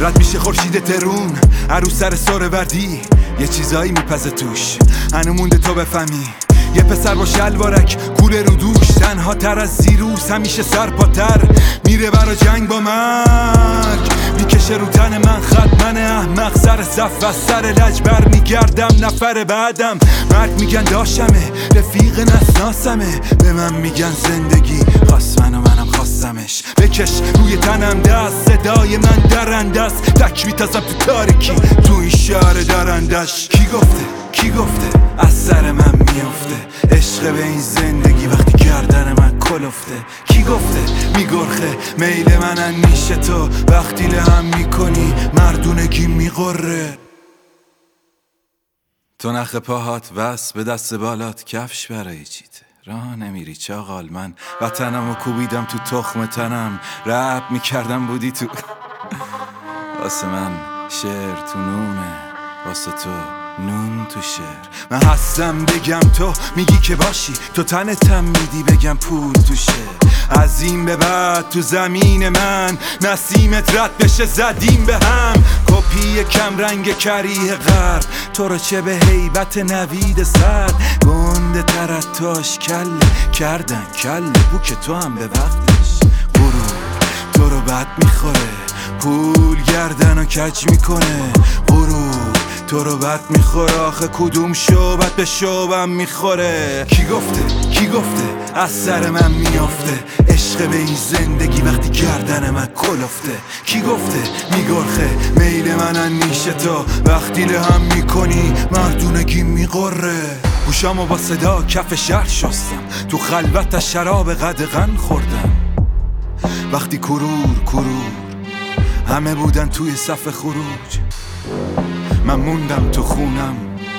رد میشه خورشید ترون عروس سر ساره وردی یه چیزایی میپزه توش هنو مونده تو بفهمی یه پسر با شلوارک کوله رو دوش تنها تر از زیروس همیشه سرپاتر میره برا جنگ با مرگ میکشه رو تن من خط من احمق سر صف و سر لج بر میگردم نفر بعدم مرد میگن داشتمه رفیق نسناسمه به من میگن زندگی خواست من و منم خواستمش بکش روی تنم دست صدای من درنده است تک میتازم تو تاریکی تو این شهر درندش کی گفته از سر من میافته عشق به این زندگی وقتی گردن من کلفته کی گفته میگرخه میل من انیش تو وقتی لهم میکنی مردونگی میغره تو نخ پاهات بس به دست بالات کفش برای چیته راه نمیری چاقال من وطنم و کوبیدم تو تخم تنم رپ میکردم بودی تو واسه من شعر تو نونه واسه تو نون تو شعر من هستم بگم تو میگی که باشی تو تنتم میدی بگم پول تو شعر از این به بعد تو زمین من نسیمت رد بشه زدیم به هم کپی کم رنگ کریه غرب تو رو چه به هیبت نوید سرد گنده ترتاش کله کردن کله بو که تو هم به وقتش غرور تو رو بد میخوره پول گردن و کج میکنه غرور تو رو بد میخوره آخه کدوم شعبت به شعبم میخوره کی گفته از سر من میافته عشق به این زندگی وقتی گردن من کلفته کی گفته میگرخه میل من انیش تو وقتی لهم میکنی مردونگی میغره گوشامو با صدا کف شهر شستم تو خلوت شراب قدغن خوردم وقتی کرور همه بودن توی صف خروج من موندم تو خونم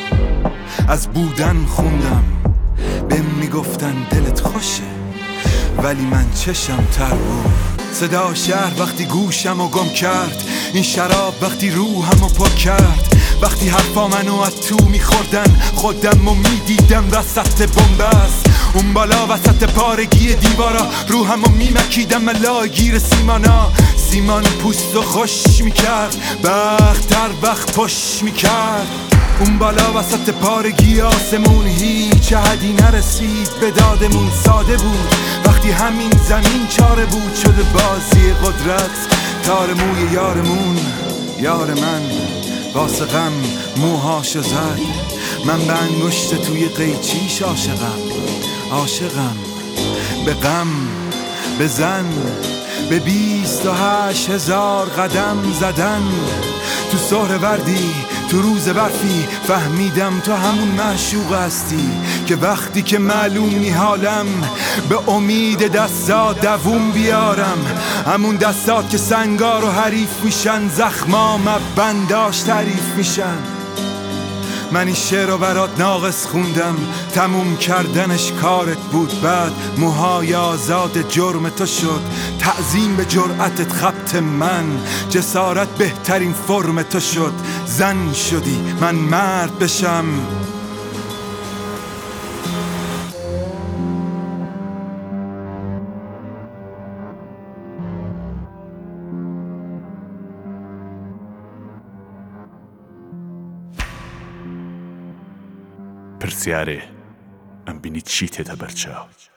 از بودن خوندم بهم میگفتن دلت خوشه ولی من چشم تر بود صدا شهر وقتی گوشم و گم کرد این شراب وقتی روحم و پاک کرد وقتی حرفا منو از تو میخوردن خودم و میدیدم وسط بنبست اون بالا وسط پارگی دیوارا روحم و میمکیدم ملای گیر سیمان پوست و خوش میکرد بخت تر وقت پش میکرد اون بالا وسط پارگی آسمون هیچ حدی نرسید به دادمون ساده بود وقتی همین زمین چاره بود شده بازی قدرت تار موی یارمون یار من واسه غم موهاشو زد من به انگشت توی قیچیش عاشقم به غم بزن به 28,000 قدم زدن تو سهر وردی تو روز برفی فهمیدم تو همون معشوق هستی که وقتی که معلوم نی حالم به امید دستات دووم بیارم همون دستات که سنگار و حریف میشن زخمام بنداش تعریف میشن من این شعر رو برات ناقص خوندم تموم کردنش کارت بود بعد موهای آزاد جرم تو شد تعظیم به جرأتت خبط من جسارت بهترین فرم تو شد زن شدی من مرد بشم Per siare ambini cite da perciò